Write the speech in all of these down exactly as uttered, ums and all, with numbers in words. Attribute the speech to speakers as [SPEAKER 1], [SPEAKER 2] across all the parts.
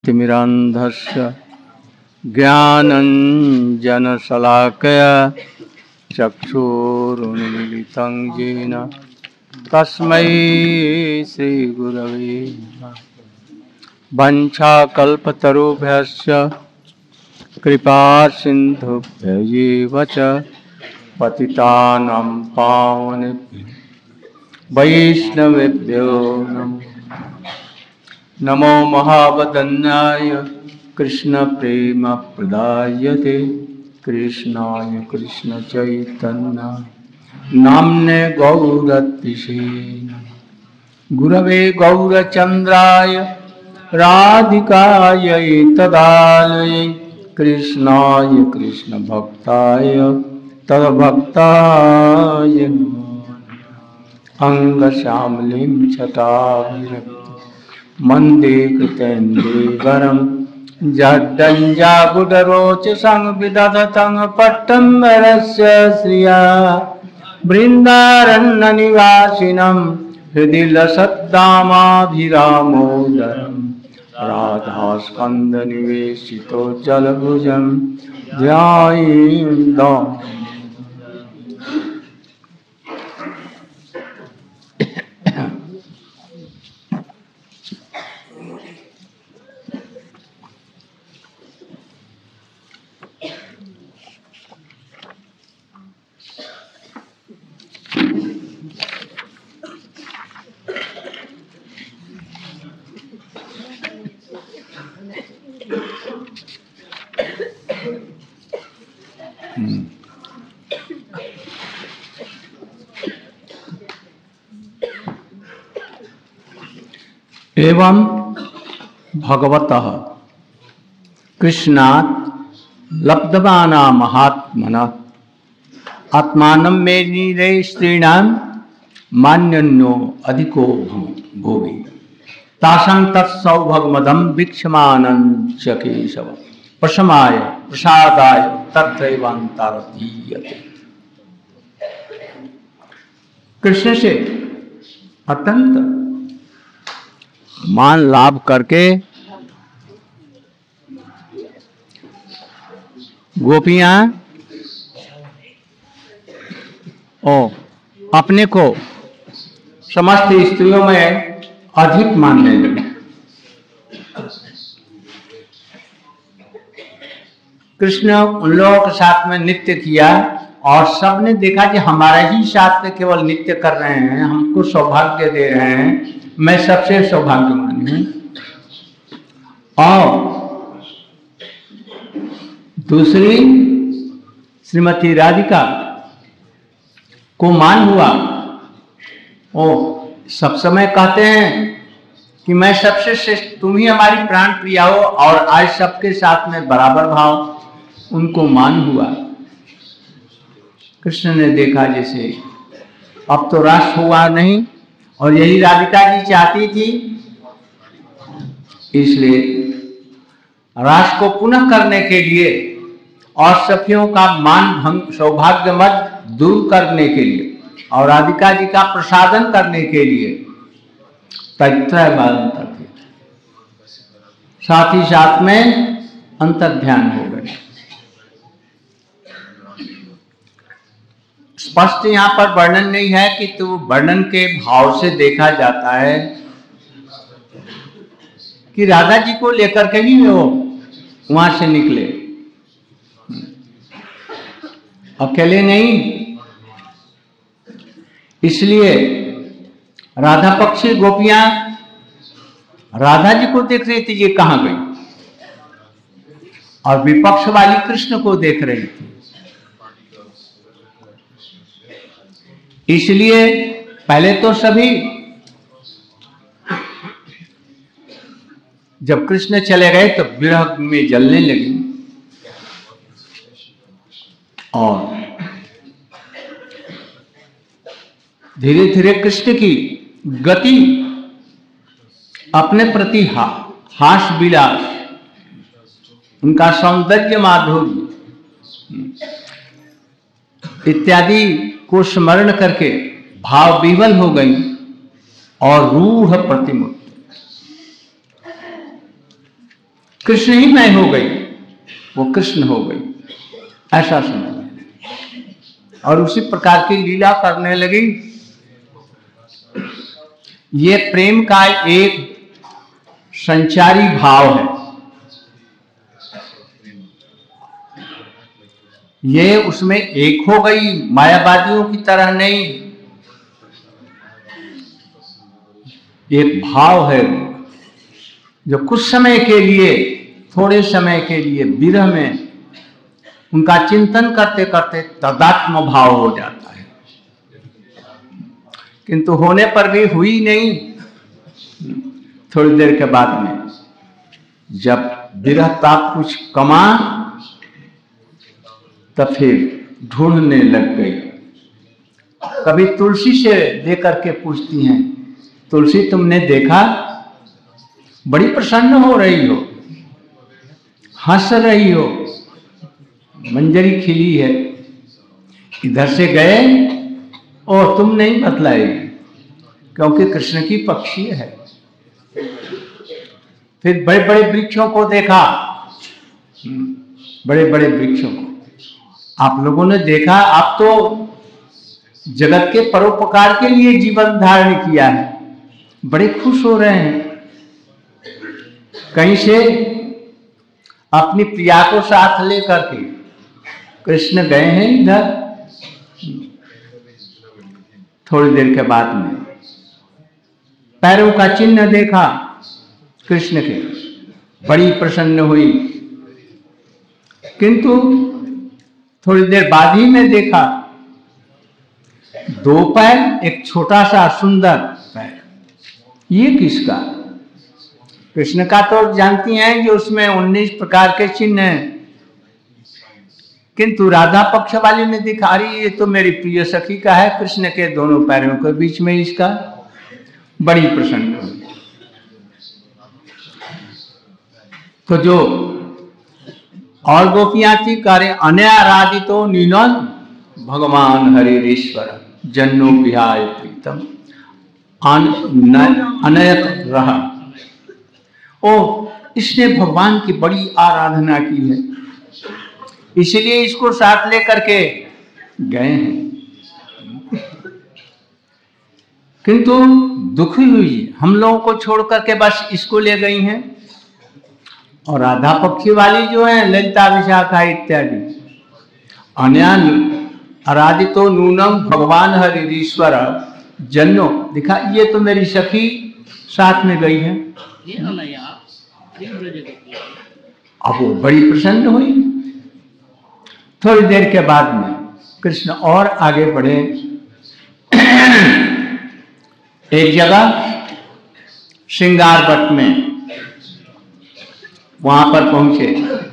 [SPEAKER 1] तिमिरान्धस्य ज्ञानञ्जनशलाकया चक्षुरुन्मीलितं येन तस्मै श्रीगुरवे नमः। वंशाकल्पतरुभ्यश्च कृपासिन्धुभ्यैव च पतितानां पावनेभ्यो वैष्णवेभ्यो नमो नमो महावदन्याय कृष्ण प्रेम प्रदायते कृष्णाय कृष्ण चैतन्य नाम्ने गौरतिषे गुरवे गौरचंद्राय राधिकायै तदालये कृष्णाय कृष्ण भक्ताय तद्भक्ताय अंगश्यामलिं छटाभिरक्ति मंदे कृतेन्द्रीवरं जड्डञ्जागुडरोचसं विदधतं पट्टम्बरस्य श्रिया बृन्दारण्यनिवासिनं हृदि लसद्दामाभिरामोदरं राधास्कन्दनिवेशितो जलभुजं ध्यायेन्दम्। एवं भगवतः कृष्णात् लब्धवाना महात्मना आत्मानं मे नीरे स्त्रीणां मान्यन्यो अधिको भूमि तासां तत्सौभगमदं वीक्षमानं च केशव प्रशमाय प्रसादाय तत्रैवान्तरतीयते। कृष्ण से अत्यंत मान लाभ करके गोपियां ओ अपने को समस्त स्त्रियों में अधिक मानने लगे। कृष्ण उन लोगों के साथ में नृत्य किया और सबने देखा कि हमारा ही साथ में केवल नृत्य कर रहे हैं, हमको सौभाग्य दे रहे हैं, मैं सबसे सौभाग्यवान हूं। और दूसरी श्रीमती राधिका को मान हुआ, ओ सब समय कहते हैं कि मैं सबसे श्रेष्ठ, तुम ही हमारी प्राण प्रिया हो, और आज सबके साथ में बराबर भाव, उनको मान हुआ। कृष्ण ने देखा जैसे अब तो रास हुआ नहीं, और यही राधिका जी चाहती थी, इसलिए रास को पुनः करने के लिए और सखियों का मान भंग सौभाग्य मत दूर करने के लिए और राधिका जी का प्रसादन करने के लिए तैत्रय बालन करते, साथ ही साथ में अंतर ध्यान हो गए। स्पष्ट यहाँ पर वर्णन नहीं है कि तो वर्णन के भाव से देखा जाता है कि राधा जी को लेकर के ही वो वहां से निकले, अकेले नहीं। इसलिए राधा पक्षी गोपियां राधा जी को देख रही थी, ये कहां गई, और विपक्ष वाली कृष्ण को देख रही थी। इसलिए पहले तो सभी, जब कृष्ण चले गए तो विरह में जलने लगी, और धीरे धीरे कृष्ण की गति अपने प्रति हा, हास विलास, उनका सौंदर्य माधुर्य इत्यादि को स्मरण करके भाव विवल हो गई और रूढ़ प्रतिमुक्त कृष्ण ही मैं हो गई, वो कृष्ण हो गई, ऐसा समझ। और उसी प्रकार की लीला करने लगी। ये प्रेम का एक संचारी भाव है, ये उसमें एक हो गई, मायावादियों की तरह नहीं। एक भाव है जो कुछ समय के लिए, थोड़े समय के लिए विरह में उनका चिंतन करते करते तदात्म भाव हो जाता है, किंतु होने पर भी हुई नहीं। थोड़ी देर के बाद में जब विरह ताप कुछ कमा, तब फिर ढूंढने लग गई। कभी तुलसी से लेकर के पूछती हैं, तुलसी तुमने देखा, बड़ी प्रसन्न हो रही हो, हंस रही हो, मंजरी खिली है, इधर से गए और तुम नहीं बतलाए, क्योंकि कृष्ण की पक्षी है। फिर बड़े बड़े वृक्षों को देखा, बड़े बड़े वृक्षों को आप लोगों ने देखा, आप तो जगत के परोपकार के लिए जीवन धारण किया है, बड़े खुश हो रहे हैं। कहीं से अपनी प्रिया को साथ लेकर के कृष्ण गए हैं इधर। थोड़ी देर के बाद में पैरों का चिन्ह देखा कृष्ण के, बड़ी प्रसन्न हुई, किंतु थोड़ी देर बाद ही में देखा दो पैर, एक छोटा सा सुंदर पैर। ये किसका? कृष्ण का तो जानती हैं कि उसमें उन्नीस प्रकार के चिन्ह हैं, किंतु राधा पक्ष वाली ने दिखा रही, ये तो मेरी प्रिय सखी का है, कृष्ण के दोनों पैरों के बीच में इसका। बड़ी प्रसन्न हुई। तो जो और गोपियां थी, कार्य अनयाराधितो नीनन भगवान हरिश्वर जन्नो विहाय प्रीतम अनयत रहा। ओ, इसने भगवान की बड़ी आराधना की है, इसलिए इसको साथ लेकर के गए हैं। किंतु दुखी हुई, हम लोगों को छोड़ करके बस इसको ले गई हैं। और राधा पक्षी वाली जो है, ललिता विशाखा इत्यादि, अन्यान आराधितो नूनम भगवान हरिश्वर जन्नो दिखा, ये तो मेरी सखी साथ में गई है। अब वो बड़ी प्रसन्न हुई। थोड़ी देर के बाद में कृष्ण और आगे बढ़े। एक जगह श्रृंगार वट में वहां पर पहुंचे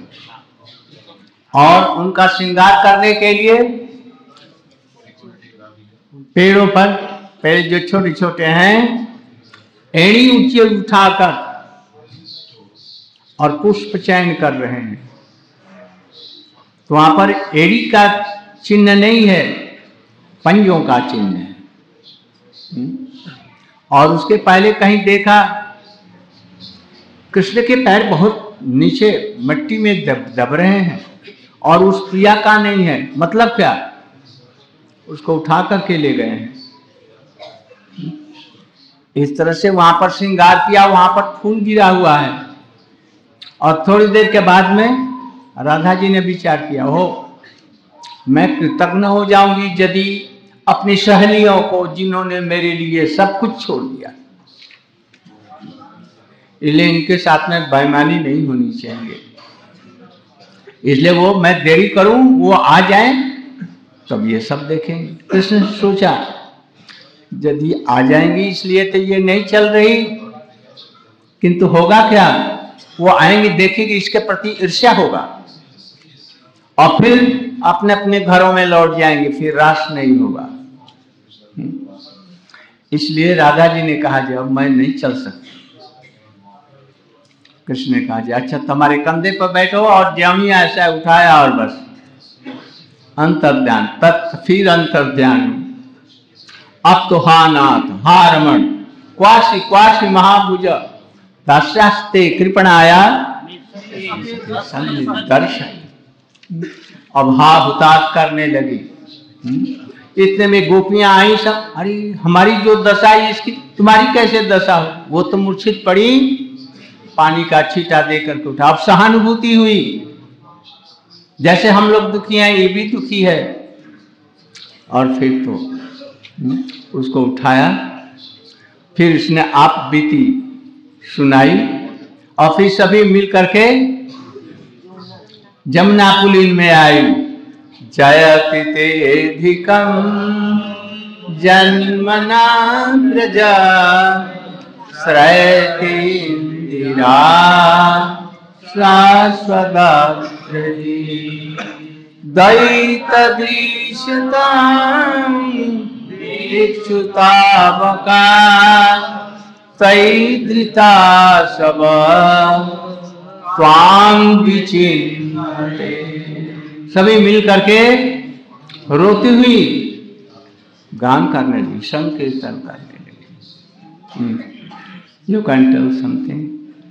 [SPEAKER 1] और उनका श्रृंगार करने के लिए पेड़ों पर, पेड़ जो छोटे छोटे हैं, एड़ी ऊंची उठाकर और पुष्प चयन कर रहे हैं। तो वहां पर एड़ी का चिन्ह नहीं है, पंजों का चिन्ह है। और उसके पहले कहीं देखा कृष्ण के पैर बहुत नीचे मिट्टी में दब दब रहे हैं और उस प्रिया का नहीं है। मतलब क्या? उसको उठा करके ले गए हैं। इस तरह से वहां पर श्रृंगार किया, वहां पर फूल गिरा हुआ है। और थोड़ी देर के बाद में राधा जी ने विचार किया, हो मैं कृतज्ञ हो जाऊंगी यदि अपनी सहेलियों को, जिन्होंने मेरे लिए सब कुछ छोड़ दिया, इसलिए इनके साथ में बेईमानी नहीं होनी चाहिए। इसलिए वो मैं देरी करूं, वो आ जाएं तब ये सब देखेंगे। कृष्ण ने सोचा यदि आ जाएंगी इसलिए तो ये नहीं चल रही, किंतु होगा क्या? वो आएंगे, देखेंगे, इसके प्रति ईर्ष्या होगा और फिर अपने अपने घरों में लौट जाएंगे, फिर रास नहीं होगा। इसलिए राधा जी ने कहा जब मैं नहीं चल सकती। कृष्ण ने कहा अच्छा तुम्हारे कंधे पर बैठो, और ज्यामी ऐसा उठाया और बस अंतर्ध्यान, तत् फिर अंतर्ध्यान। अब तो हा नाथ हा रमण क्वासी क्वासी महाभुज दास्यास्ते कृपणाया कृष्ण ने दर्शन अभाव हुताश करने लगी। इतने में गोपियां आई सब, अरे हमारी जो दशा है इसकी तुम्हारी कैसे दशा हो? वो तो मूर्छित पड़ी, पानी का छींटा दे करके उठा। अब सहानुभूति हुई, जैसे हम लोग दुखी हैं ये भी दुखी है, और फिर तो उसको उठाया, फिर उसने आप बीती सुनाई, और फिर सभी मिल करके जमुना पुलिन में आई। जयति तेधिकं जन्मना प्रजा श्रयति इंदिरा शाश्वताग्रही दैतदीशतां इक्षुतावका तैधृता सब त्वां विचिन्ते। सभी मिल करके रोती हुई गान करने लगी, संकीर्तन करने लगी। You can tell something.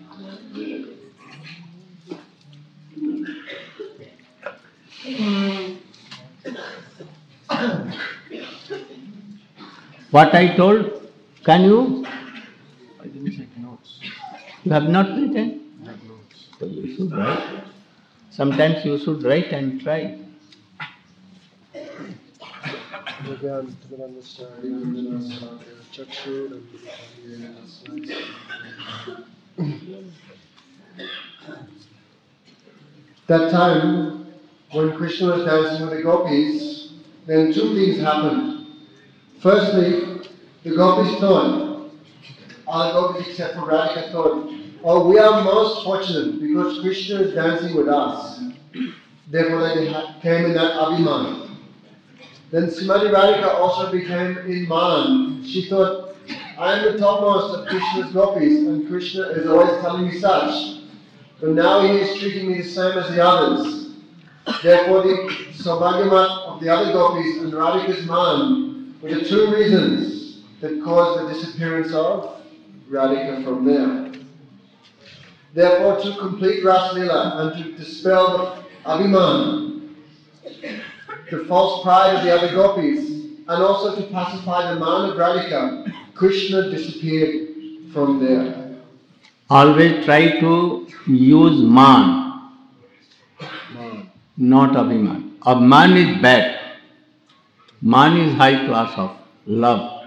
[SPEAKER 1] What I told, can you?
[SPEAKER 2] I didn't take notes.
[SPEAKER 1] You have not written?
[SPEAKER 2] I have notes.
[SPEAKER 1] So you should write. Sometimes you should write and try.
[SPEAKER 2] Again, to understand Chakshu That time, when Krishna was dancing with the gopis, then two things happened. Firstly, the gopis thought, all the gopis except for Radhika thought, oh, we are most fortunate because Krishna is dancing with us. Therefore they came in that abhiman. Then Srimati Radhika also became in man. She thought, I am the topmost of Krishna's gopis and Krishna is always telling me such. But now he is treating me the same as the others. Therefore the Saubhagyamat of the other gopis and Radhika's man were the two reasons that caused the disappearance of Radhika from there. Therefore, to complete Ras Leela and to dispel the Abhiman, the false pride of the other gopis, and also to pacify the man of Radhika, Krishna disappeared from there.
[SPEAKER 1] Always try to use man, man. Not Abhiman. Abhiman is bad. Man is high class of love.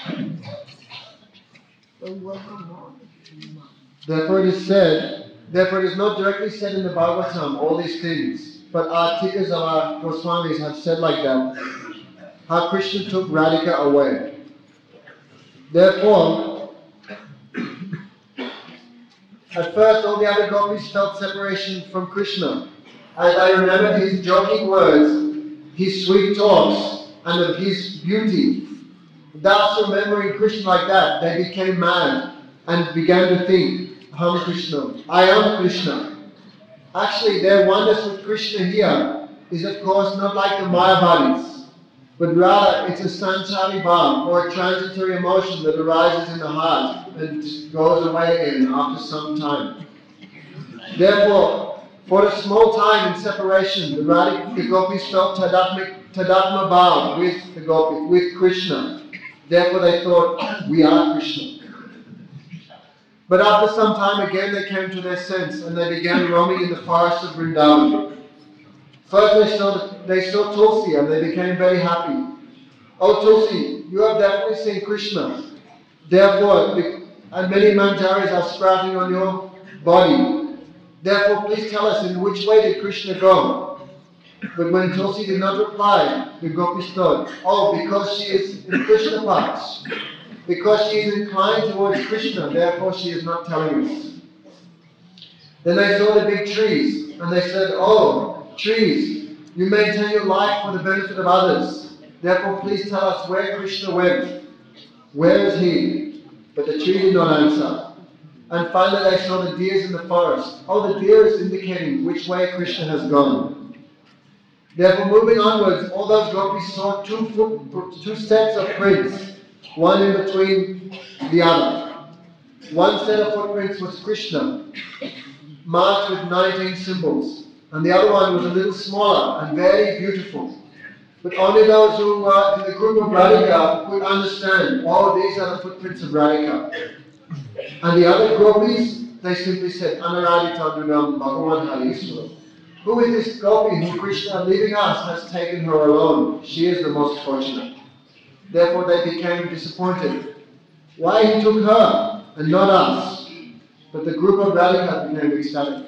[SPEAKER 2] Therefore it is said, therefore it is not directly said in the Bhagavatam, all these things, but our Tikas of our Goswamis have said like that, how Krishna took Radhika away. Therefore, at first all the other gopis felt separation from Krishna, as they remembered his joking words, his sweet talks, and of his beauty. Thus remembering Krishna like that, they became mad and began to think, Ham Krishna, I am Krishna. Actually, their oneness with Krishna here is of course not like the Mayavadis, but rather it's a sansari bhav, or a transitory emotion that arises in the heart and goes away again after some time. Therefore, for a small time in separation, the Radhika, the gopis felt tadatma, tadatma bhav with the gopis, with Krishna. Therefore they thought, we are Krishna. But after some time again they came to their sense and they began roaming in the forest of Vrindavan. First they saw, they saw Tulsi and they became very happy. Oh Tulsi, you have definitely seen Krishna. Therefore, and many manjaris are sprouting on your body. Therefore please tell us in which way did Krishna go? But when Tulsi did not reply, the gopis thought, oh, because she is in Krishna Pax. Because she is inclined towards Krishna, therefore she is not telling us. Then they saw the big trees, and they said, oh, trees, you maintain your life for the benefit of others. Therefore please tell us where Krishna went. Where is he? But the tree did not answer. And finally they saw the deers in the forest. Oh, the deer is indicating which way Krishna has gone. Therefore moving onwards, all those gopis saw two, foot, two sets of prints, one in between the other. One set of footprints was Krishna. marked with nineteen symbols, and the other one was a little smaller and very beautiful. But only those who were in the group of Radhika could understand, oh, these are the footprints of Radhika. And the other gopis, they simply said, Anaradhitanunam Bhagavan Hariswara. Who is this gopi who Krishna, leaving us, has taken her alone? She is the most fortunate. Therefore they became disappointed. Why he took her and not us? But the group of Radhika became ecstatic.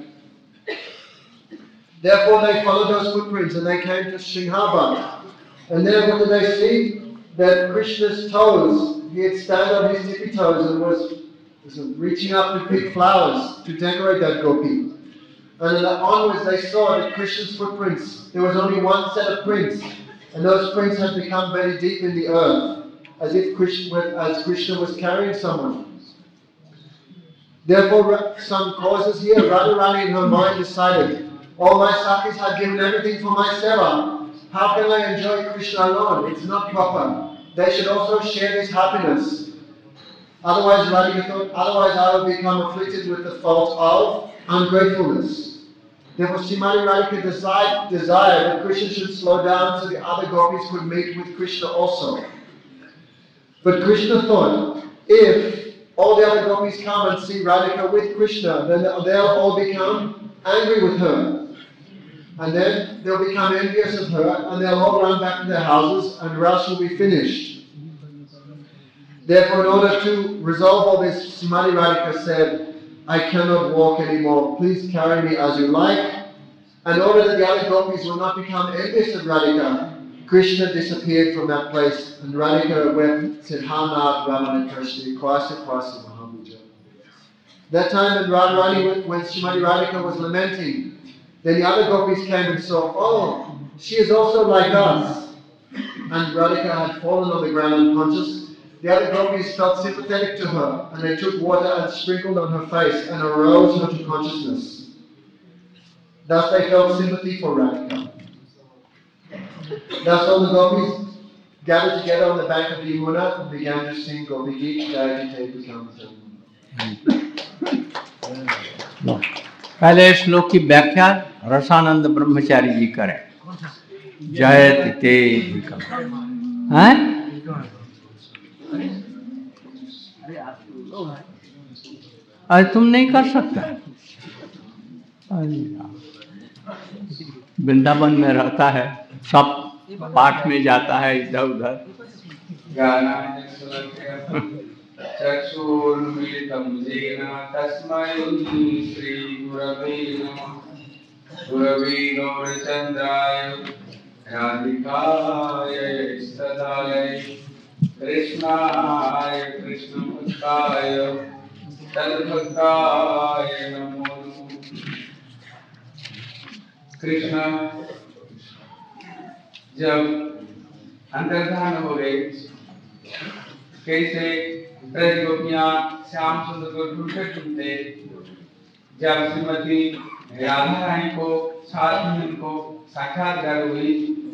[SPEAKER 2] Therefore they followed those footprints and they came to Singhabad. And there what did they see? That Krishna's toes, he had stand on his tippy toes and was, was reaching up to pick flowers to decorate that gopi. And then onwards they saw that Krishna's footprints, there was only one set of prints. And those prints had become very deep in the earth, as if Krishna, as Krishna was carrying someone. Therefore, some causes here, Radharani in her mind decided, all my Sakis had given everything for my seva. How can I enjoy Krishna alone? It's not proper. They should also share this happiness. Otherwise, Radhika thought, otherwise I will become afflicted with the fault of ungratefulness. Therefore, Srimati Radhika desired, desired that Krishna should slow down so the other gopis could meet with Krishna also. But Krishna thought, if all the other gopis come and see Radhika with Krishna, then they'll all become angry with her. And then they'll become envious of her, and they'll all run back to their houses, and Rus will be finished. Therefore, in order to resolve all this, Srimati Radhika said, I cannot walk anymore. Please carry me as you like. And in order that the other gopis will not become envious of Radhika, Krishna disappeared from that place, and Radhika wept and said, Hanath Ramana Krishna, Kwasa Kwasa Mahamudja. That time when Radharani, when Srimati Radhika was lamenting, then the other gopis came and saw, oh, she is also like us. And Radhika had fallen on the ground unconscious. The other gopis felt sympathetic to her, and they took water and sprinkled on her face and aroused her to consciousness. Thus they felt sympathy for Radhika. Thus all the gopis gathered together on the bank of the Yamuna and began to sing Gopi Geet, Jayati Te Vikamata.
[SPEAKER 1] पहले श्लोक की व्याख्या रसानंद ब्रह्मचारी जी करें। जयति ते विकम। हैं? अरे तुम नहीं कर सकता। वृंदावन में रहता है, सब पाठ में जाता है इधर उधर। चक्षुर्मिलितं येन तस्मै श्रीगुरवे नमः। गुरवे गौरचन्द्राय राधिकाय सदाय कृष्णाय कृष्णभक्ताय तद्भक्ताय नमो नमः। कृष्ण जब अंतर्धान हो गए, कैसे ब्रज गोपियां श्याम सुंदर को ढूंढते ढूंढते जब श्रीमती राधा रानी को साथ में उनको साक्षात्कार हुई,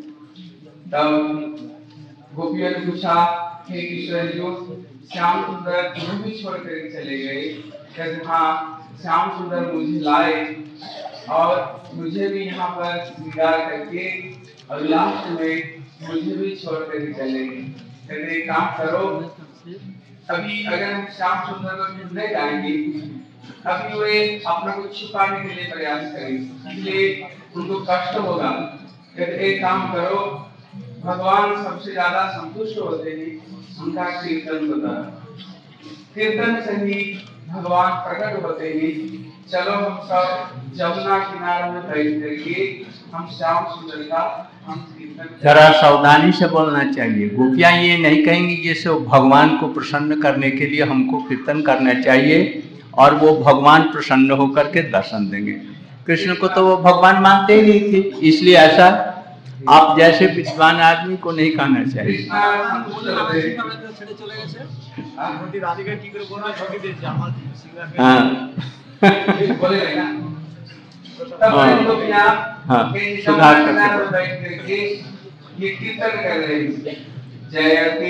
[SPEAKER 1] तब गोपियों ने पूछा, हे किशोर जो श्याम सुंदर तुम्हें भी छोड़ कर चले गए? कहते हाँ, श्याम सुंदर मुझे लाए और मुझे भी यहाँ पर श्रृंगार करके और लास्ट में मुझे भी छोड़ कर चले गए। कहते काम करो, अभी अगर हम श्याम सुंदर को ढूंढने जाएंगे, अभी वे अपने को छुपाने के लिए प्रयास करेंगे, इसलिए उनको कष्ट होगा। कहते एक काम करो, भगवान सबसे ज्यादा संतुष्ट होते हैं उनका कीर्तन होता है, कीर्तन से ही भगवान प्रकट होते हैं। चलो हम सब जमुना किनारे में बैठ करके हम श्याम सुंदर का हम कीर्तन। जरा सावधानी से बोलना चाहिए। गोपियां ये नहीं कहेंगी जैसे वो भगवान को प्रसन्न करने के लिए हमको कीर्तन करना चाहिए और वो भगवान प्रसन्न होकर के दर्शन देंगे। कृष्ण को तो वो भगवान मानते ही नहीं थे, इसलिए ऐसा आप जैसे विद्वान आदमी को नहीं कहना चाहिए। हाँ, सुधार करके ये कीर्तन कर रहे हैं। जयति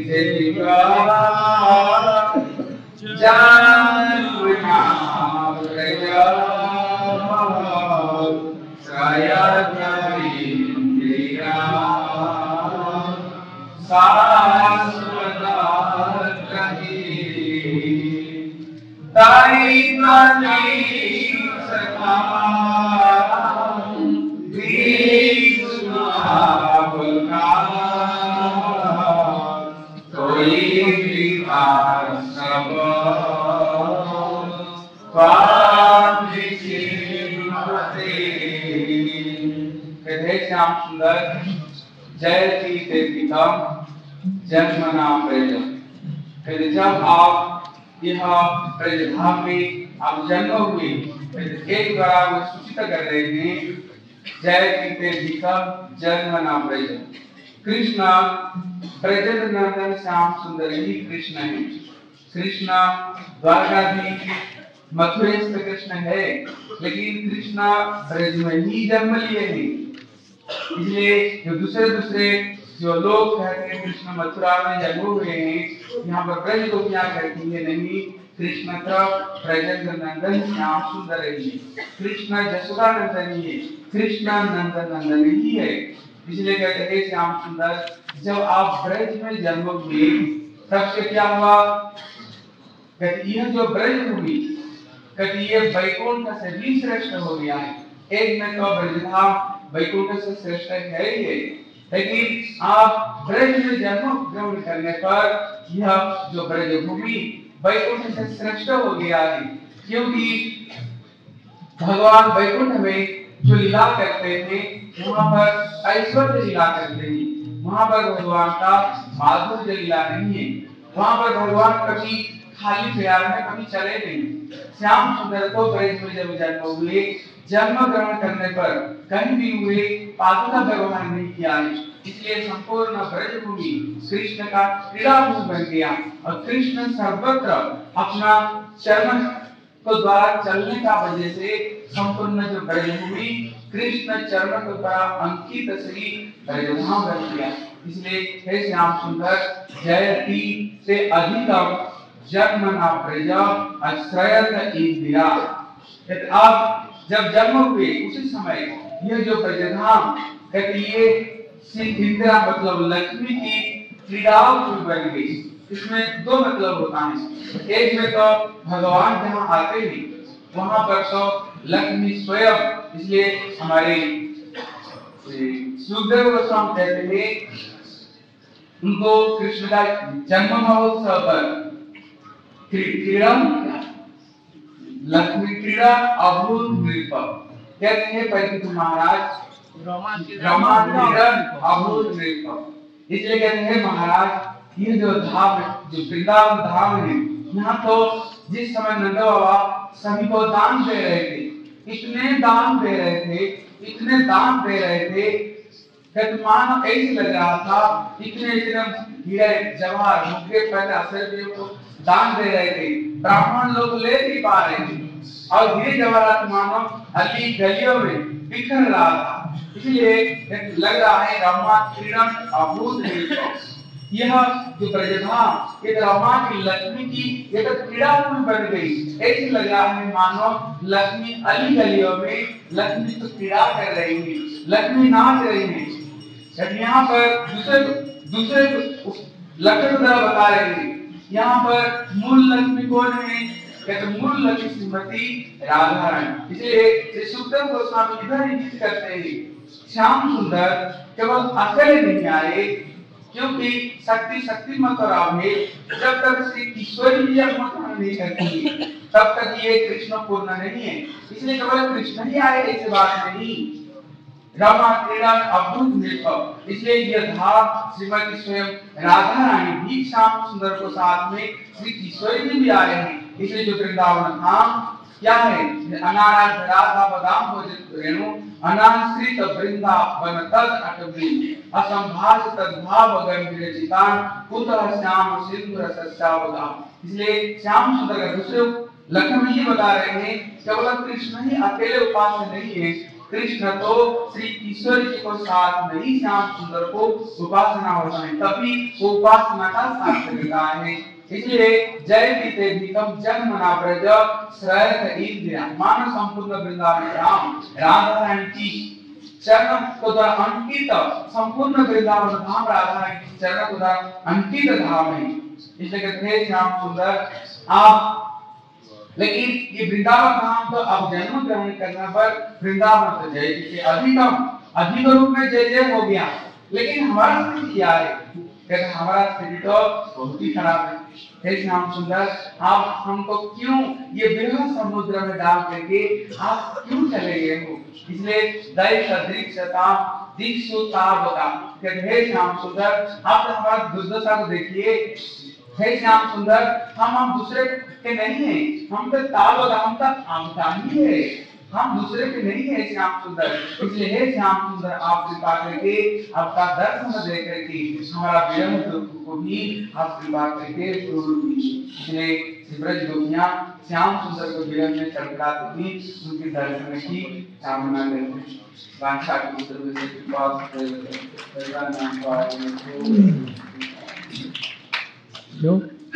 [SPEAKER 1] जयगा जमुना
[SPEAKER 3] श्याम सुंदर जयति देविकम जन्मना प्रज। फिर जब आप यह प्रजधाम में आप जन्म हुए, फिर एक द्वारा वो सूचित कर रहे हैं जयति देविकम जन्मना प्रज। कृष्ण प्रजन नंदन श्याम सुंदर ही कृष्ण है। कृष्ण द्वारकाधीश मथुरेश कृष्ण है, लेकिन कृष्ण ब्रज में ही जन्म लिए हैं। इसलिए जो दूसरे दूसरे जो लोग कहते हैं कृष्ण मथुरा में जन्म हुए हैं, यहाँ पर ब्रज लोग क्या कहती है, नहीं, कृष्ण का ब्रज नंदन श्याम सुंदर ही, कृष्ण जसोदा नंदन ही है, कृष्ण नंदन नंदन ही है। इसलिए कहते हैं श्याम सुंदर जब आप ब्रज में जन्म हुए तब से क्या हुआ, कहते यह जो ब्रज भूमि कहते ये वैकुंठ से भी श्रेष्ठ हो गया है। एक में तो ब्रजधाम वैकुंठ से श्रेष्ठ है ही है, लेकिन आप ब्रज में जन्म ग्रहण करने पर यह जो ब्रज भूमि वैकुंठ से श्रेष्ठ हो गया है, क्योंकि भगवान वैकुंठ में जो लीला करते हैं वहां पर ऐश्वर्य लीला करते हैं, वहां पर भगवान का माधुर्य लीला नहीं है, वहां पर भगवान कभी खाली प्यार में कभी चले नहीं। श्याम सुंदर को ब्रज में जब जन्म हुए, जन्म ग्रहण करने पर कहीं भी हुए पादुका व्यवहार नहीं किया है, इसलिए संपूर्ण ब्रज भूमि कृष्ण का क्रीड़ा भूमि बन गया और कृष्ण सर्वत्र अपना चरण को द्वारा चलने का वजह से संपूर्ण जो ब्रज भूमि कृष्ण चरण के द्वारा अंकित श्री ब्रजधाम बन गया। इसलिए हे श्याम सुंदर जयति से अधिकम जन्मना प्रज आश्रयत इंदिरा। आप जब जन्म हुए उसी समय यह जो ब्रजधाम कहते ये श्री इंदिरा मतलब लक्ष्मी की क्रीड़ा बन गई। इसमें दो मतलब होता है, एक में तो भगवान जहाँ आते हैं वहां पर तो लक्ष्मी स्वयं, इसलिए हमारे सुखदेव गोस्वामी कहते हैं उनको कृष्ण का जन्म महोत्सव पर क्रीड़ा लक्ष्मी क्रीड़ा अभूत नृप कहते हैं परीक्षित महाराज रमा क्रीड़ा अभूत नृप। इसलिए कहते हैं महाराज ये जो धाम जो वृंदावन धाम है, यहाँ तो जिस समय नंद बाबा सभी को दान दे रहे थे, इतने दान दे रहे थे, इतने दान दे रहे थे, मान ऐसे लग रहा था इतने इतने हीरे जवाहर मुद्रे पहले असर को दान दे रहे थे, ब्राह्मण लोग ले नहीं पा रहे थे और हीरे जवाहरात मानो अली गलियों में बिखर रहा था। इसलिए लग रहा है रमा क्रीड़ा अभूत नृप। यह जो ब्रजधाम ये रमा की लक्ष्मी की ये तो क्रीड़ा बन गई, ऐसे लग रहा है मानो लक्ष्मी अली गलियों में लक्ष्मी तो क्रीड़ा कर रही है, लक्ष्मी नाच रही है। यहाँ पर दूसरे दूसरे लक्षण तरह बता रहे हैं, यहाँ पर मूल लक्ष्मी कौन है, कहते मूल लक्ष्मी श्रीमती राधा रानी। इसलिए सुखदेव गोस्वामी इधर इंगित करते हैं श्याम सुंदर केवल अकेले नहीं आए, क्योंकि शक्ति शक्ति मत राम है, जब तक श्री ईश्वरी जी मत नहीं करती तब तक ये कृष्ण पूर्ण नहीं है। इसलिए केवल कृष्ण ही आए ऐसी बात नहीं, रमा क्रीड़ा अभूत नृप। इसलिए यह धाम श्रीमती स्वयं राधा रानी भी श्याम सुंदर को साथ में श्री किशोरी जी भी आए हैं। इसलिए जो वृंदावन धाम क्या है, अनाराज राधा बदाम भोजित रेणु अनाश्रित वृंदावन तद अटवी असंभाष तद्भाव गंभीर चितान कुतः श्याम सिंधु रसस्यावदाम। इसलिए श्याम सुंदर का दूसरे लक्षण ये बता रहे हैं, केवल कृष्ण ही अकेले उपास्य नहीं है, कृष्ण तो श्री ईश्वर जी को साथ में ही श्याम सुंदर को उपासना होता है, तभी वो उपासना का सार्थक है। इसलिए जयति ते भिकम जन्मना ब्रज श्रयत इंद्रिया मानव संपूर्ण वृंदावन राम राधा रानी की चरण को द्वारा अंकित संपूर्ण वृंदावन धाम राधा रानी की चरण को द्वारा अंकित धाम है। इसलिए कहते हैं श्याम सुंदर आप, लेकिन ये वृंदावन धाम तो अब जन्म ग्रहण करने पर वृंदावन तो जय के अधिकम अधिक रूप में जय जय हो गया, लेकिन हमारा स्थिति क्या है? कहते हमारा स्थिति तो बहुत ही खराब है। हे श्याम सुंदर आप हमको क्यों ये बृहद समुद्र में डाल करके आप क्यों चले गए हो? इसलिए दैव सदृक्षता दीक्षुतावता कहते हे श्याम सुंदर आप तो हमारा दुर्दशा को देखिए। हे श्याम सुंदर हम हम दूसरे के नहीं है, हम तो तावत हम तो आमता ही है, हम दूसरे के नहीं है श्याम सुंदर। इसलिए हे श्याम सुंदर आप कृपा करके आपका दर्शन दे करके हमारा विरह दुख को भी आप कृपा करके दूर कीजिए। इसलिए ब्रज गोपियां श्याम सुंदर को विरह में चढ़ाती थी, उनके दर्शन की कामना करते हैं। वांछा की तरफ से कृपा करना नाम पाए
[SPEAKER 1] जो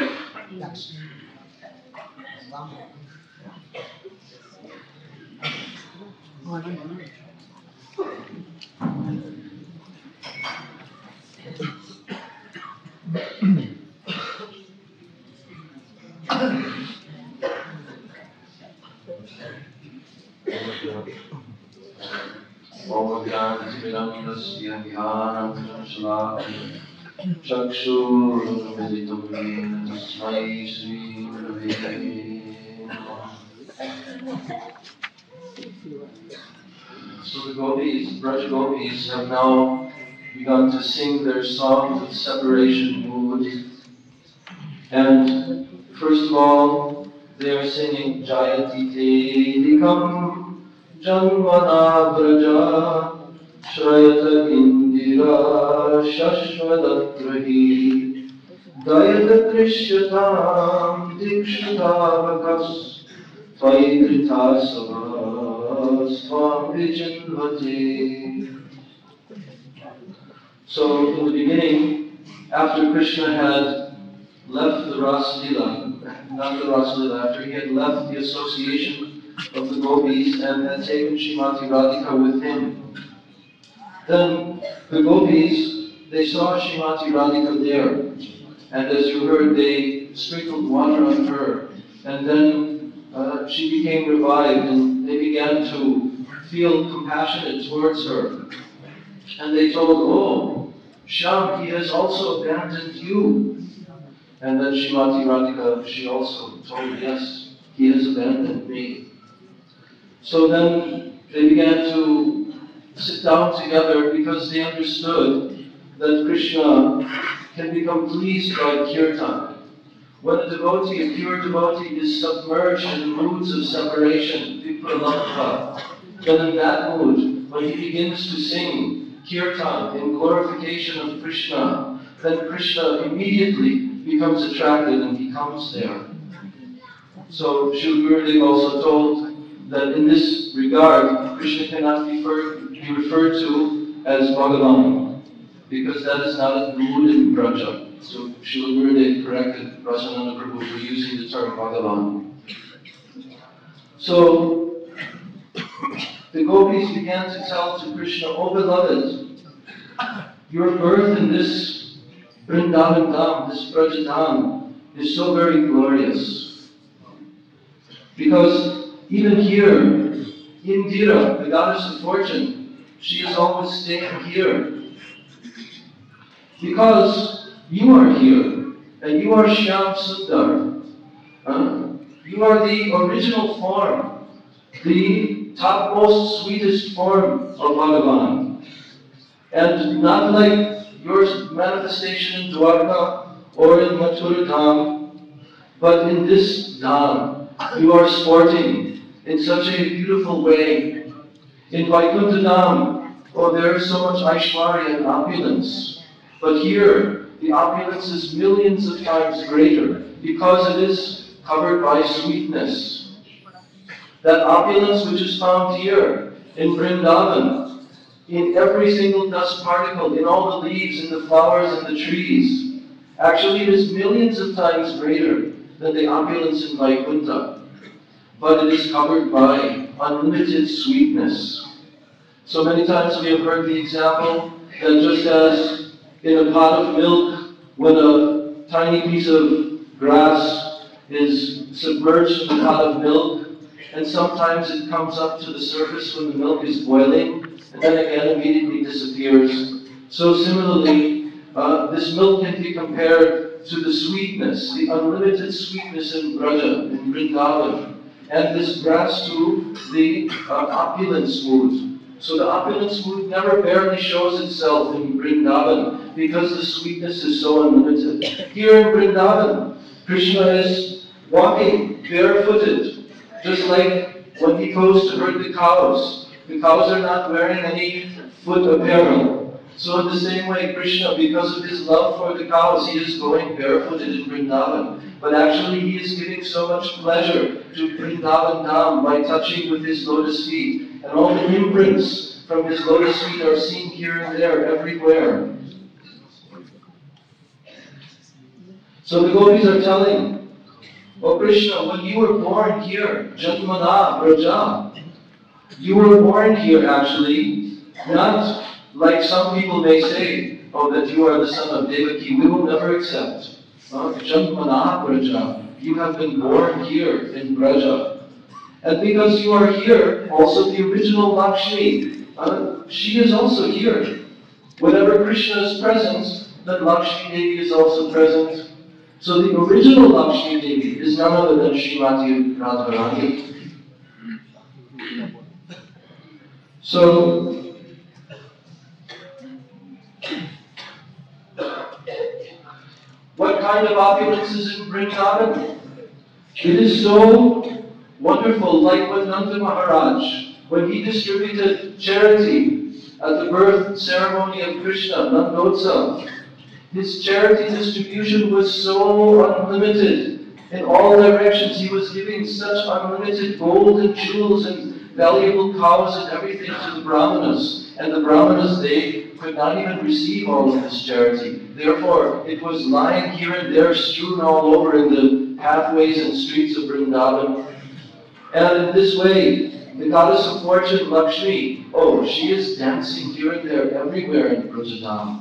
[SPEAKER 4] चक्षुरुन्मिलितं येन तस्मै श्रीगुरवे नमः। So the gopis, Braj gopis, have now begun to sing their songs of separation mood. And first of all, they are singing Jayati te likam janmana braja Shrayata indira shashvadatrahi Dayata trisyatam dikshutavakas Vaidritasavas Swam vijinvate. So in the beginning, after Krishna had left the Rasa Leela, not the Rasa Leela, after he had left the association of the gopis and had taken Srimati Radhika with him, then the gopis, they saw Srimati Radhika there, and as you heard, they sprinkled water on her, and then uh, she became revived, and they began to feel compassionate towards her. And they told, oh, Shyam, he has also abandoned you. And then Srimati Radhika, she also told, yes, he has abandoned me. So then they began to sit down together because they understood that Krishna can become pleased by kirtan. When a devotee, a pure devotee, is submerged in moods of separation, vipralampa, then in that mood, when he begins to sing kirtan in glorification of Krishna, then Krishna immediately becomes attracted and he comes there. So Srila Gurudev also told that in this regard, Krishna cannot be referred, be referred to as Bhagavan, because that is not a mood in Braja. So Srila Gurudev corrected Rasananda Prabhu for using the term Bhagavan. So the gopis began to tell to Krishna, oh beloved, your birth in this Vrindavan Dham, this Braja Dham, is so very glorious. Because even here, Indira, the goddess of fortune, she is always staying here. Because you are here, and you are Shyam Sundar. Uh, you are the original form, the topmost, sweetest form of Bhagavan. And not like your manifestation in Dwarka or in Mathura Dham, but in this Dham, you are sporting in such a beautiful way. In Vaikuntha Dham, oh, there is so much Aishwarya and opulence. But here, the opulence is millions of times greater because it is covered by sweetness. That opulence which is found here in Vrindavan, in every single dust particle, in all the leaves, in the flowers, and the trees, Actually, it is millions of times greater than the opulence in Vaikuntha, but it is covered by unlimited sweetness. So many times we have heard the example that just as in a pot of milk, when a tiny piece of grass is submerged in the pot of milk, and sometimes it comes up to the surface when the milk is boiling, and then again immediately disappears. So similarly, uh, this milk can be compared to the sweetness, the unlimited sweetness in Braja, in Vrindavan, and this grass to the uh, opulence mood. So the opulence mood never barely shows itself in Vrindavan because the sweetness is so unlimited. Here in Vrindavan, Krishna is walking barefooted, just like when he goes to herd the cows. The cows are not wearing any foot apparel. So in the same way, Krishna, because of his love for the cows, he is going barefooted in Vrindavan. But actually he is giving so much pleasure to Vrindavan Dham by touching with his lotus feet. And all the imprints from his lotus feet are seen here and there, everywhere. So the gopis are telling, "Oh Krishna, when you were born here, Janmana Braja, you were born here actually, not like some people may say, oh, that you are the son of Devaki. We will never accept. Uh, Janmana Braja, you have been born here in Braja. And because you are here, also the original Lakshmi, uh, she is also here. Whenever Krishna is present, then Lakshmi Devi is also present. So the original Lakshmi Devi is none other than Srimati Radharani. So, what kind of opulence is in Vrindavan? It is so wonderful, like when Nanda Maharaj, when he distributed charity at the birth ceremony of Krishna, Nandotsav, his charity distribution was so unlimited in all directions. He was giving such unlimited gold and jewels and valuable cows and everything to the Brahmanas. And the Brahmanas, they could not even receive all of this charity. Therefore, it was lying here and there, strewn all over in the pathways and streets of Vrindavan. And in this way, the goddess of fortune, Lakshmi, oh, she is dancing here and there, everywhere in Brajadam.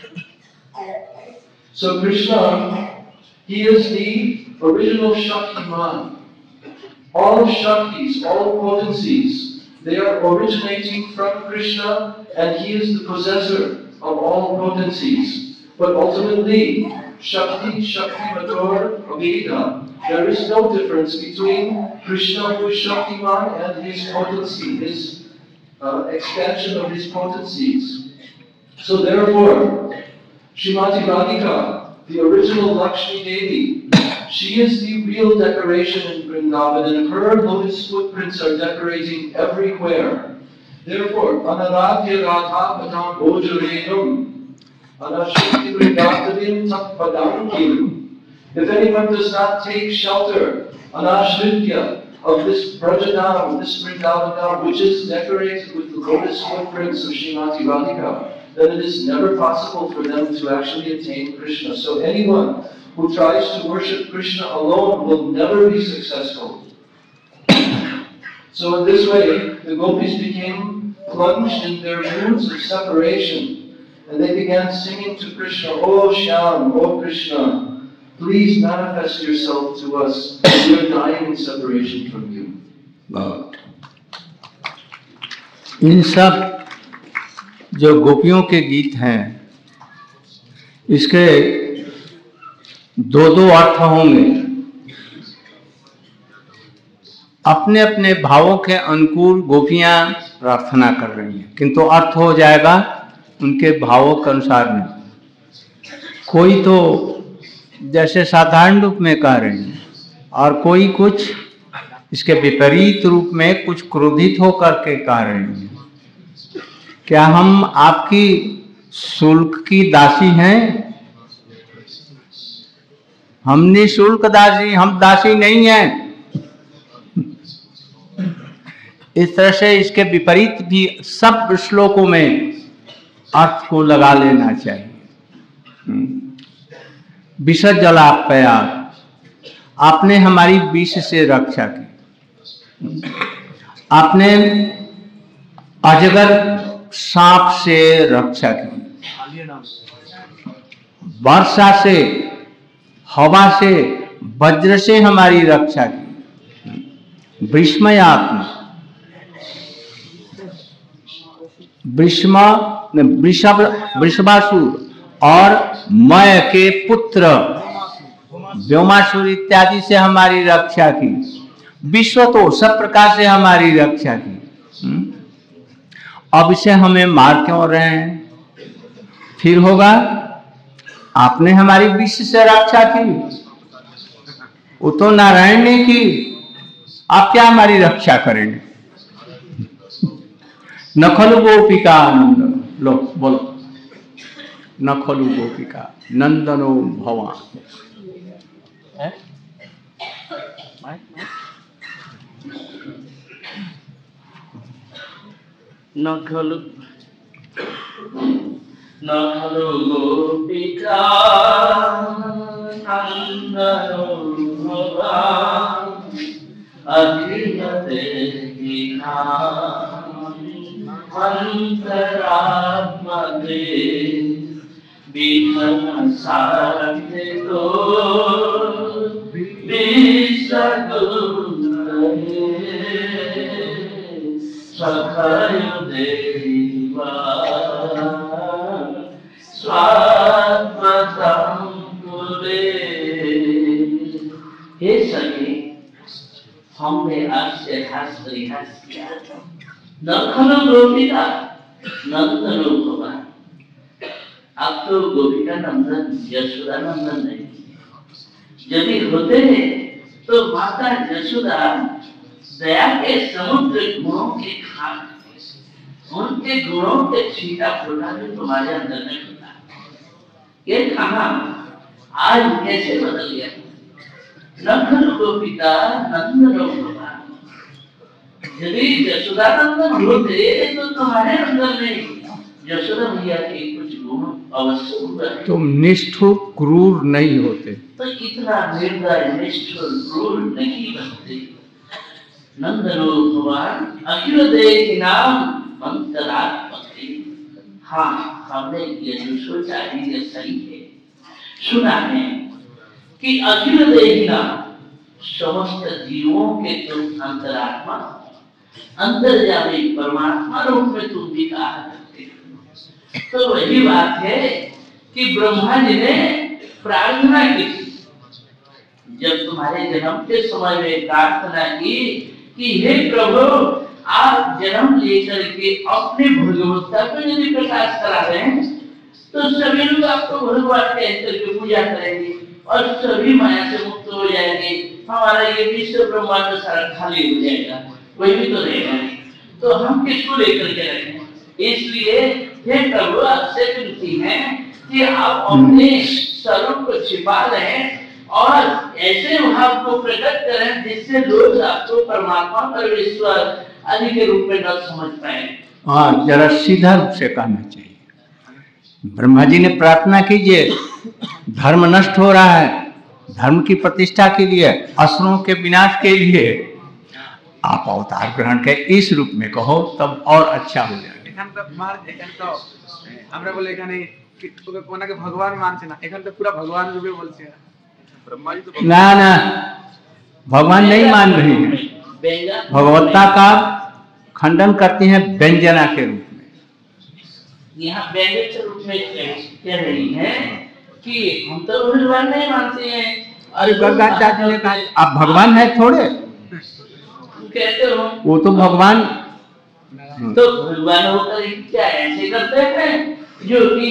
[SPEAKER 4] So Krishna, he is the original Shaktiman. All Shaktis, all potencies, they are originating from Krishna, and he is the possessor of all potencies. But ultimately, Shakti, Shakti Mator, Aveda, there is no difference between Krishna, who is Shaktiman, and his potency, his uh, expansion of his potencies. So therefore, Srimati Radhika, the original Lakshmi Devi, she is the real decoration in Vrindavan, and her lotus footprints are decorating everywhere. Therefore, Anaradhya Radha Padam Bojaredum, Anashakti Vrindatavim Tat Padam Kim. If anyone does not take shelter, Anashritya, of this Brajadam, this Vrindavan, which is decorated with the lotus footprints of Srimati Radhika, then it is never possible for them to actually attain Krishna. So anyone who tries to worship Krishna alone will never be successful. So in this way, the gopis became plunged in their moods of separation, and they began singing to Krishna, "Oh Shyam, oh Krishna, please manifest yourself to us. We are dying in separation from you."
[SPEAKER 1] बहुत इन सब जो गोपियों के गीत हैं, इसके दो दो अर्थ होंगे। अपने अपने भावों के अनुकूल गोपियां प्रार्थना कर रही हैं, किंतु अर्थ हो जाएगा उनके भावों के अनुसार नहीं। कोई तो जैसे साधारण रूप में कह रही हैं, और कोई कुछ इसके विपरीत रूप में कुछ क्रोधित होकर के कह रही हैं। क्या हम आपकी शुल्क की दासी हैं? हम निःशुल्क दासी, हम दासी नहीं हैं। इस तरह से इसके विपरीत भी सब श्लोकों में अर्थ को लगा लेना चाहिए। विष जलापयात, आपने हमारी विष से रक्षा की, आपने अजगर सांप से रक्षा की, वर्षा से, हवा से, वज्र से हमारी रक्षा की, विस्मयात्म, विस्म वृषभ वृषभासुर और मय के पुत्र व्योमासुर इत्यादि से हमारी रक्षा की, विश्व तो सब प्रकार से हमारी रक्षा की। अब इसे हमें मार क्यों रहे हैं? फिर होगा आपने हमारी विश्व से रक्षा की, वो तो नारायण ने की, आप क्या हमारी रक्षा करेंगे? न खलु गोपिका नंदन, लो बोलो, न खलु गोपिका नंदनो भवान।
[SPEAKER 5] न खलु न खलु गोपिका नंदनो भवान, अखिल देहिना अंतरात्मा दे विघ्न साधे तो सखय देवा स्वात्मतम कुले। हे सखी, हमने आपसे हंस परिहास किया, न खलु गोपिका नंदनो भवान, आप तो गोपिका नंदन यशोदा नंदन नहीं, यदि होते तो माता यशोदा दया के समुद्र गुणों के खान, उनके गुणों के छीटा फूटा भी तुम्हारे अंदर नहीं होता। ये कहा आज कैसे बदल गया? न खलु गोपिका नंदनो भवान, यदि यशोदा नंदन होते तो तुम्हारे अंदर में यशोदा मैया के कुछ गुण अवश्य होगा।
[SPEAKER 1] तुम निष्ठुर क्रूर नहीं होते,
[SPEAKER 5] तो इतना निर्दय निष्ठुर क्रूर नहीं बनते। नंदनो भगवान अखिल देहिनाम अंतरात्मके। हाँ, हमने ये जो सोचा है ये सही है। सुना है कि अखिल देहिनाम समस्त जीवों के तुम अंतरात्मा, अंतर्यामी परमात्मा रूप में तुम भी कहा करते हो। तो वही बात है कि ब्रह्मा जी ने प्रार्थना की, जब तुम्हारे जन्म के समय में प्रार्थना की कि हे प्रभु, आप जन्म लेकर के अपने भगवत्ता को यदि प्रकाश करा रहे हैं तो सभी लोग आपको भगवान कहकर के पूजा करेंगे और सभी माया से मुक्त हो जाएंगे, हमारा ये विश्व ब्रह्मांड सारा खाली हो जाएगा, कोई भी तो रहेगा नहीं, तो हम किसको लेकर के रखें? इसलिए हे प्रभु, आपसे विनती है कि आप अपने स्वरूप को छिपा लें और ऐसे भाव को प्रकट करें जिससे लोग आपको परमात्मा परमेश्वर आदि के रूप में न समझ पाए।
[SPEAKER 1] हाँ, जरा सीधा रूप से कहना चाहिए। ब्रह्मा जी ने प्रार्थना कीजिए, धर्म नष्ट हो रहा है, धर्म की प्रतिष्ठा के लिए, असुरों के विनाश के लिए आप अवतार ग्रहण के इस रूप में कहो, तब और अच्छा हो जाएगा।
[SPEAKER 3] আমরা বলে এখানে ওনাকে ভগবান মানছে না, এখানে তো পুরো ভগবান রূপে বলছে। ब्रह्मा जी तो
[SPEAKER 1] ना ना, भगवान नहीं मान रही है, भगवत्ता का खंडन करती हैं व्यंजना के रूप में।
[SPEAKER 5] यहाँ व्यंजन के रूप में कह रही है कि हम तो भगवान नहीं मानते हैं।
[SPEAKER 1] अरे भगवान चाची ने कहा आप भगवान है थोड़े,
[SPEAKER 5] कहते हो
[SPEAKER 1] वो तो भगवान,
[SPEAKER 5] तो भगवान होकर क्या ऐसे करते हैं जो कि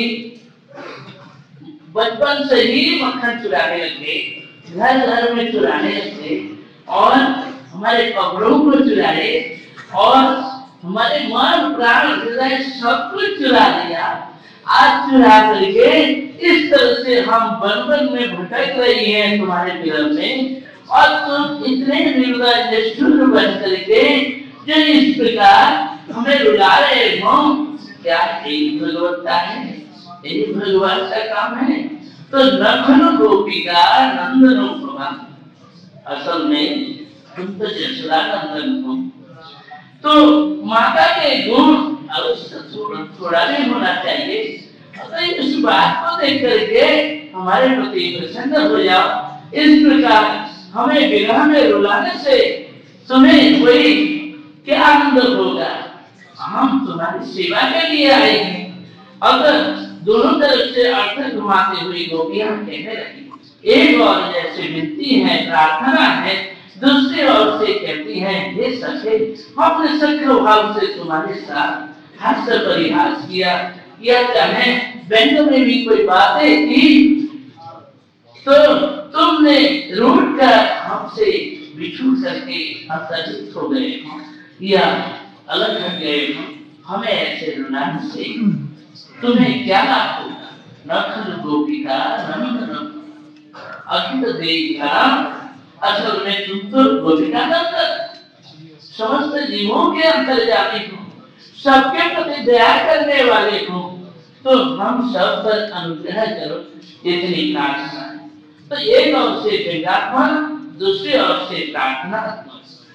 [SPEAKER 5] बचपन से ही मक्खन चुराने लगे, घर घर में चुराने लगे और हमारे कपड़ों को चुराए और हमारे मन प्राण हृदय सब कुछ चुरा दिया। आज चुरा करके इस तरह से हम वन वन में भटक रही हैं तुम्हारे विरह में, और तुम इतने निर्दय निष्ठुर बन करके जो इस प्रकार हमें रुला रहे हो, क्या यही भगवत्ता है? यही भगवान का काम है? तो नखनु गोपिका नंदनो भगवान, असल में तुम तो यशोदा नंदन हो। तो माता के गुण अवश्य थोड़ा थोड़ा भी होना चाहिए। तो इस बात को देख करके हमारे प्रति प्रसन्न हो जाओ। इस प्रकार हमें विरह में रुलाने से तुम्हें वही क्या आनंद होगा। हम तुम्हारी सेवा के लिए आए हैं। अगर दोनों तरफ से अर्थ घुमाते हुए गोपियां कहने लगी, एक और जैसे विनती है, प्रार्थना है, दूसरी ओर से कहती हैं, हे सखे, हमने सख्य भाव से तुम्हारे साथ हास्य परिहास किया, या चाहे व्यंग में भी कोई बातें की तो तुमने रूठ कर हमसे बिछुड़ करके हतचित हो गए हो या अलग हो गए हो। हमें ऐसे रुलाने से तुम्हें क्या लाभ होगा। नखन गोपिका नंदन अखिल देगा, असल में तुम तो गोपिका नंदन समस्त जीवों के अंतर्यामी हो, सबके प्रति दया करने वाले हो। तो हम सब पर अनुग्रह करो, इतनी प्रार्थना है। तो एक ओर से व्यंग्यात्मक, दूसरी ओर से प्रार्थनात्मक।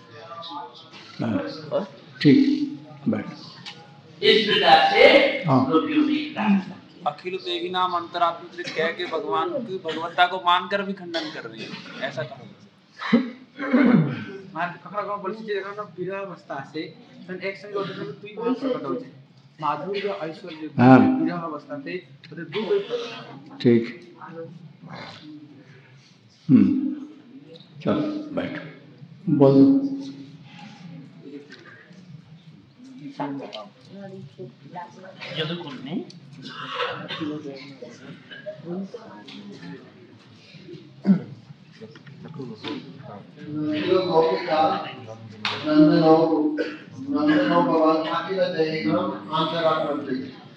[SPEAKER 1] ठीक, बैठ।
[SPEAKER 5] इस प्रकार से गोपियों ने प्रार्थना।
[SPEAKER 6] अखिल देवी नाम अंतरात्मा कह के भगवान की भगवत्ता को मानकर भी खंडन कर रही है, ऐसा कहा।
[SPEAKER 7] मान कखरा गांव बोलছি যে এখানে বিরহ অবস্থা আছে তখন একসঙ্গে ওদের সঙ্গে দুই ভাগ প্রকট হচ্ছে মাধুর্য ঐশ্বর্য বিরহ অবস্থাতে ওদের দুই প্রকট।
[SPEAKER 1] ठीक, हम्म, चलो बैठ, बोलो।
[SPEAKER 5] যতক্ষণ নেই
[SPEAKER 2] गोपिका नंदनो नंदनो भगवान अखिल देहिनाम अंतरात्मा।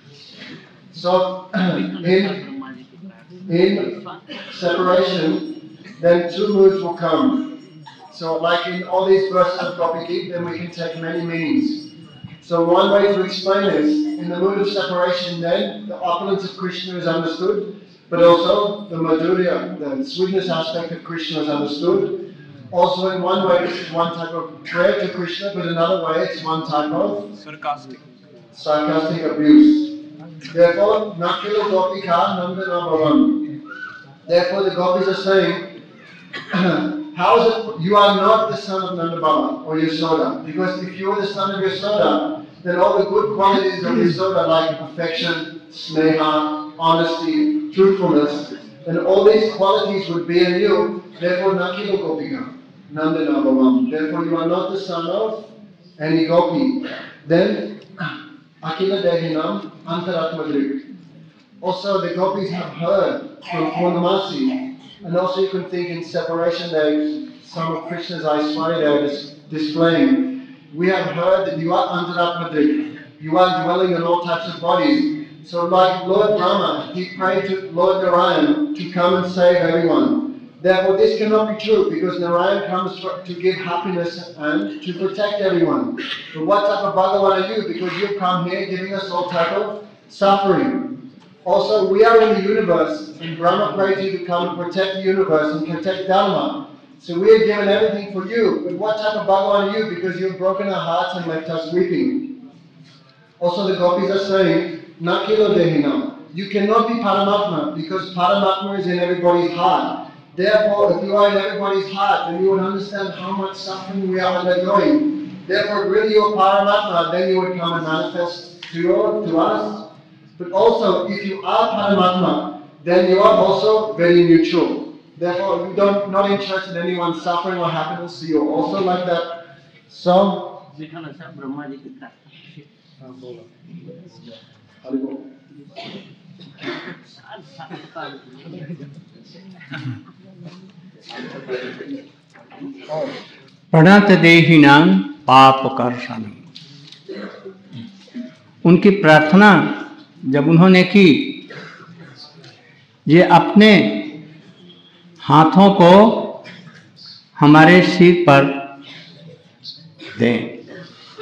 [SPEAKER 2] So in in separation, then two moods will come. So like in all these verses of Gopiki, then we can take many meanings. So one way to explain this, in the mood of separation, then the opulence of Krishna is understood, but also the madhurya, the sweetness aspect of Krishna is understood. Also in one way, this is one type of prayer to Krishna, but another way, it's one type of
[SPEAKER 6] sarcastic
[SPEAKER 2] sarcastic abuse. Therefore, Nakila Gopika Nandana Bhavan. Therefore, the gopis are saying, how is it you are not the son of Nanda Baba or Yasoda? Because if you were the son of Yasoda, then all the good qualities of Yasoda like affection, sneha, honesty, truthfulness, then all these qualities would be in you. Therefore, Nakila Gopika Nandana Bhavan. Therefore, you are not the son of any gopi. Then, Akila Dehinam Antaratmadrik. Also, the gopis have heard from Purnamasi, and also you can think in separation there, some of Krishna's Aishwarya there is displaying. We have heard that you are Antaratmadrik. You are dwelling in all types of bodies. So like Lord Brahma, he prayed to Lord Narayan to come and save everyone. Therefore, this cannot be true because Narayan comes for, to give happiness and to protect everyone. But what type of Bhagavan are you? Because you've come here giving us all type of suffering. Also, we are in the universe, and Brahma prayed you to come and protect the universe and protect Dharma. So we have given everything for you. But what type of Bhagavan are you? Because you've broken our hearts and left us weeping. Also, the gopis are saying, Nakilo Dehinam. You cannot be Paramatma because Paramatma is in everybody's heart. Therefore, if you are in everybody's heart, then you would understand how much suffering we are undergoing. Therefore, really you are Paramatma, then you would come and manifest to, your, to us. But also, if you are Paramatma, then you are also very neutral. Therefore, you don't not interested in anyone's suffering or happiness, so you're also like that. So,
[SPEAKER 1] प्रणत देहिनां पाप कर्षणम। उनकी प्रार्थना जब उन्होंने की, ये अपने हाथों को हमारे सिर पर दें,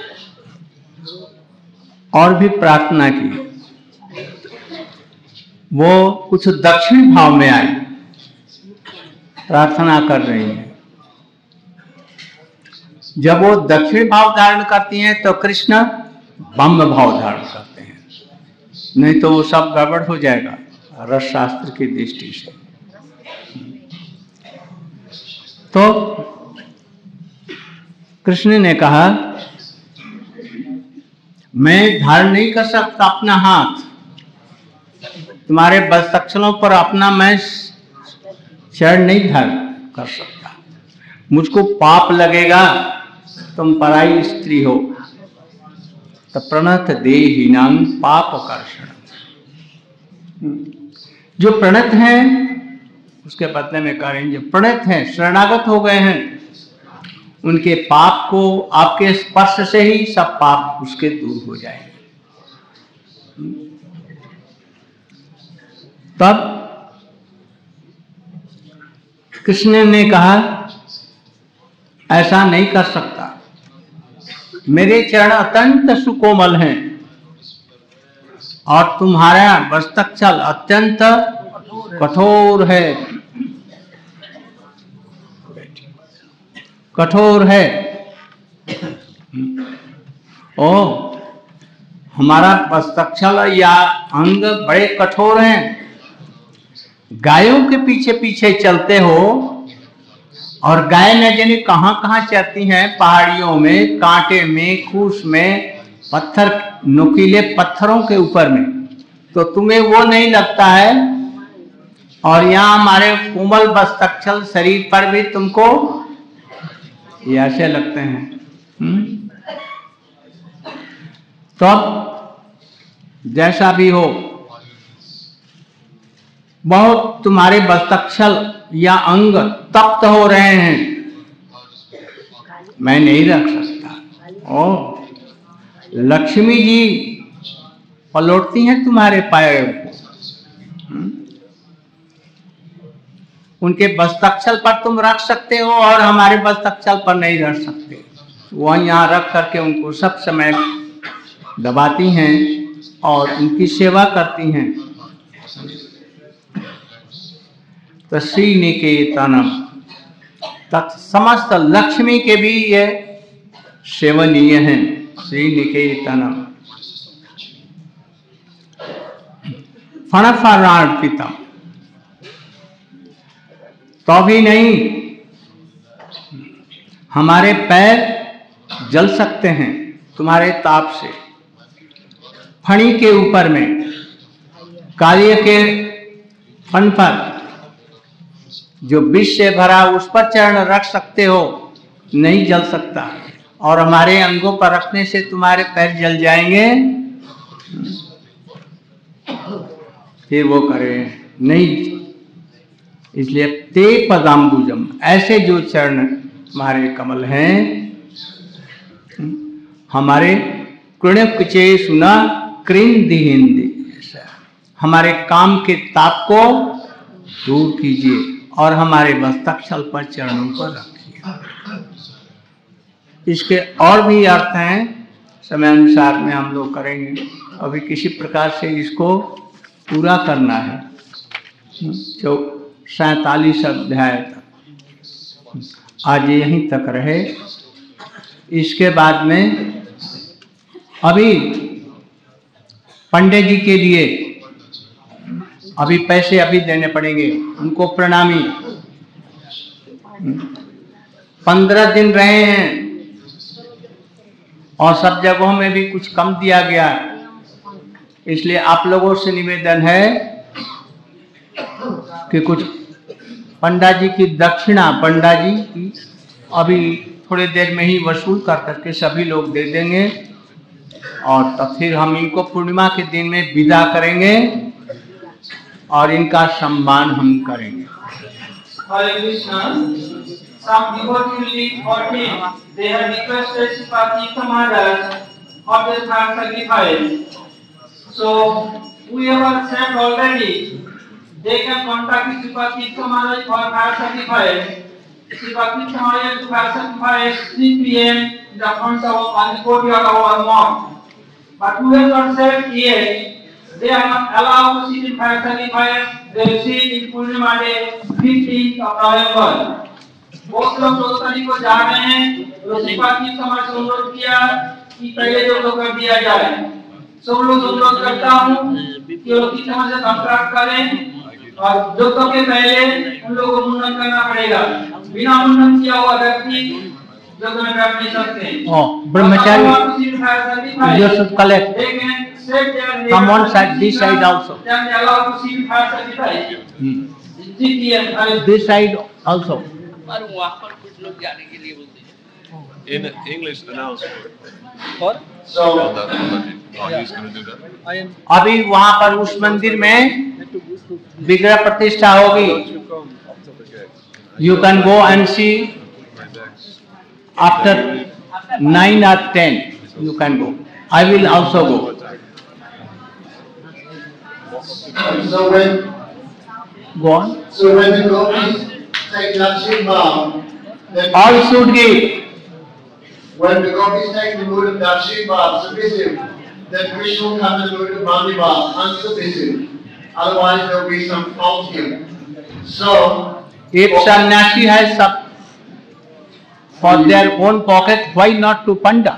[SPEAKER 1] और भी प्रार्थना की, वो कुछ दक्षिण भाव में आई, प्रार्थना कर रही है। जब वो दक्षिण भाव धारण करती हैं तो कृष्ण ब्रह्म भाव धारण करते हैं, नहीं तो वो सब गड़बड़ हो जाएगा रस शास्त्र की दृष्टि से। तो कृष्ण ने कहा मैं धारण नहीं कर सकता अपना हाथ, तुम्हारे वस्त्रक्षणों पर अपना मैं चरण नहीं धारण कर सकता, मुझको पाप लगेगा, तुम पराई स्त्री हो। तो प्रणत देहिनां पाप कर्षण, जो प्रणत हैं उसके बदले में करेंगे, प्रणत हैं शरणागत हो गए हैं, उनके पाप को आपके स्पर्श से ही सब पाप उसके दूर हो जाएंगे। तब कृष्ण ने कहा ऐसा नहीं कर सकता, मेरे चरण अत्यंत सुकोमल हैं और तुम्हारा वस्त्रक्षल अत्यंत कठोर है, कठोर है। ओ हमारा वस्त्रक्षल या अंग बड़े कठोर हैं, गायों के पीछे पीछे चलते हो और गाय न जाने कहां कहां चलती हैं, पहाड़ियों में, कांटे में, खूस में, पत्थर, नुकीले पत्थरों के ऊपर में, तो तुम्हें वो नहीं लगता है, और यहाँ हमारे कोमल वस्त्रक्षल शरीर पर भी तुमको ये ऐसे लगते हैं। हुँ? तो जैसा भी हो, बहुत तुम्हारे वस्त्रक्षल या अंग तप्त हो रहे हैं, मैं नहीं रख सकता। ओ लक्ष्मी जी पलटती हैं तुम्हारे पैरों को, उनके वस्त्रक्षल पर तुम रख सकते हो और हमारे वस्त्रक्षल पर नहीं रख सकते। वह यहाँ रख करके उनको सब समय दबाती हैं और उनकी सेवा करती हैं। तो श्री निकेतनम तत् समस्त लक्ष्मी के भी ये सेवनीय हैं। श्री निकेतनम फणफलार्पितम, तो भी नहीं, हमारे पैर जल सकते हैं तुम्हारे ताप से। फणी के ऊपर में, कालिय के फण पर जो विष से भरा, उस पर चरण रख सकते हो, नहीं जल सकता। और हमारे अंगों पर रखने से तुम्हारे पैर जल जाएंगे, फिर वो करें नहीं। इसलिए ते पदाम्बुजम, ऐसे जो चरण हमारे कमल हैं, हमारे कृण्यकुचे सुना कृंदी हिंदी, हमारे काम के ताप को दूर कीजिए और हमारे वस्त्रक्षल पर चरणों पर रखिए। इसके और भी अर्थ हैं, समय अनुसार में हम लोग करेंगे। अभी किसी प्रकार से इसको पूरा करना है। जो सैतालीस अध्याय तक आज यहीं तक रहे। इसके बाद में अभी पंडित जी के लिए अभी पैसे अभी देने पड़ेंगे, उनको प्रणामी। पंद्रह दिन रहे हैं और सब जगहों में भी कुछ कम दिया गया, इसलिए आप लोगों से निवेदन है कि कुछ पंडा जी की दक्षिणा, पंडा जी की अभी थोड़ी देर में ही वसूल कर करके सभी लोग दे देंगे, और तब फिर हम इनको पूर्णिमा के दिन में विदा करेंगे और इनका सम्मान हम करेंगे।
[SPEAKER 3] Hare Krishna. Some devotees for him, they have requested Sipati Maharaj of the third sacrifice. So whoever sent already, they can contact Sipati Maharaj for third sacrifice. Sipati Maharaj to third sacrifice three p m in the front of the courtyard of our mosque. But whoever said yet,
[SPEAKER 7] They are not allowed to sit in fire sacrifice. They will sit in Purnima day, fifteenth of November. बहुत लोग चौदह तारीख को जा रहे हैं, तो शिवपाल की समझ से अनुरोध किया कि पहले जो लोग कर दिया जाए। सब लोग अनुरोध करता हूँ कि लोग की समझ से संप्राप्त करें और जो तो के पहले उन लोगों को मुंडन करना पड़ेगा। बिना मुंडन किया हुआ व्यक्ति जो तो में बैठ नहीं सकते।
[SPEAKER 1] Oh, brahmachari, you should collect. Come on side, this side also. Hmm. This side also.
[SPEAKER 8] In English, announce
[SPEAKER 6] और
[SPEAKER 2] So,
[SPEAKER 8] Oh, he's going to do that.
[SPEAKER 1] अभी वहाँ पर उस मंदिर में विग्रह प्रतिष्ठा होगी. You can go and see after nine or ten. You can go. I will also go.
[SPEAKER 2] so when
[SPEAKER 1] Go on.
[SPEAKER 2] so when the gopis take Lakshmi Bhav, then
[SPEAKER 1] All should give.
[SPEAKER 2] when the gopis take the mood of Lakshmi Bhav, submissive, then Krishna will come in the mood of Mani Bhav, unsubmissive. Otherwise there will be some fault here. So,
[SPEAKER 1] If sannyasi has sub for their own pocket, why not to panda?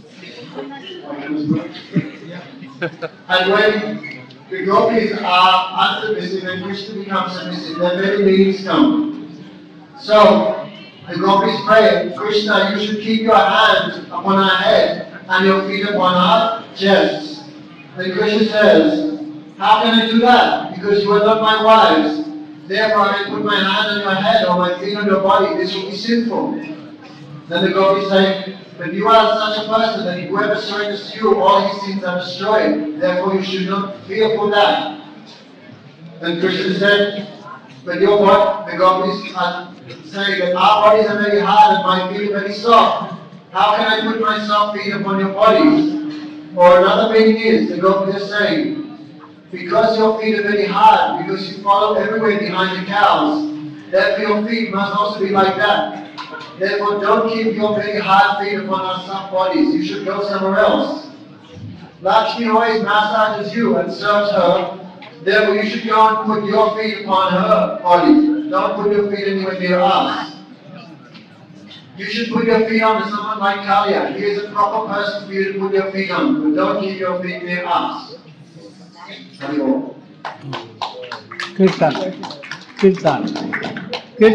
[SPEAKER 2] and when the gopis are unsubmissive and Krishna becomes submissive, then many meetings come. So, the gopis pray, Krishna, you should keep your hands upon our head and your feet upon our chests. Then Krishna says, how can I do that? Because you are not my wives. Therefore, I put my hand on your head or my feet on your body. This will be sinful. Then the gopis say, but you are such a person that whoever surrenders to you, all his sins are destroyed. Therefore, you should not fear for that. Then Krishna said, but your body, the gopis are saying that our bodies are very hard and my feet are very soft. How can I put my soft feet upon your bodies? Or another meaning is, the gopis are saying, because your feet are very hard, because you follow everywhere behind the cows, therefore your feet must also be like that. Therefore don't keep your very hard feet upon our soft bodies. You should go somewhere else. Lakshmi always massages you and serves her. Therefore you should go and put your feet upon her body. Don't put your feet anywhere near us. You should put your feet on someone like Kalia. He is a proper person for you to put your feet on. But don't keep your feet near us. Hari Om.
[SPEAKER 1] Kirtan. Kirtan.